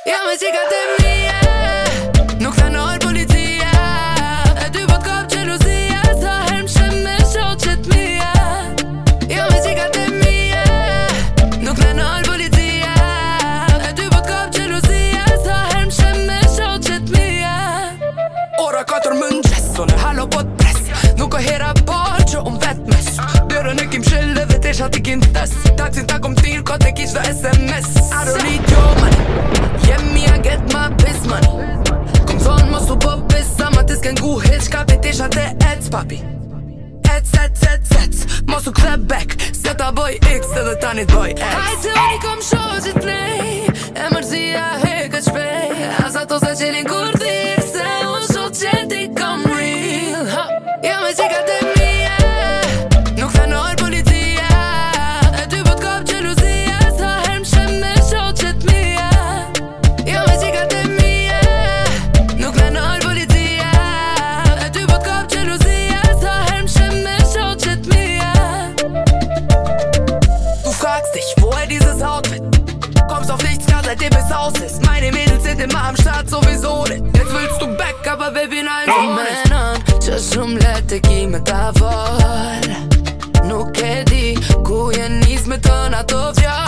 Ja me qikat e mije nuk ta nërë policia. E ty po t'kop gjeluzia sa her m'shem me shoqet mija. Ja me qikat e mije nuk ta nërë policia. E ty po t'kop gjeluzia sa her m'shem me shoqet mija. Ora 4 mëngjes, unë halo po t'pres. Nuk o hera par që unë vet mes. Dërën e kim shille dhe tesha ti kin tes. Taksin ta kom tirë kot e kish dhe SMS. I don't need your money, yeah me I get my piss money. Kom thonë mos u po pisa ma tis ken gu hit shka pe tesha te ec papi. Ec, mos u kthe back. Se ta boj X edhe tani t'boj X. Hajt se unë i kom shoqit play. E mërzia heket shpej. As ato se qelin kur thirë. Se unë shoqet i kom real. Ja me qikat e mije nuk ta nërë policia. E ty po t'kop gjeluzia sa her m'shem me shoqet mija. Ja me qikat e mije nuk ta nërë policia. E ty po t'kop gjeluzia sa her m'shem me shoqet mija. Du fragst dich, woher dieses Outfit? Kommst auf nichts klar, seitdem es aus ist. Meine Mädels sind immer am Start sowieso nicht. Jetzt willst du back, aber baby nein, so menon që shumë let e ki me ta vol. Nuk e di ku je nis me tën ato fjall.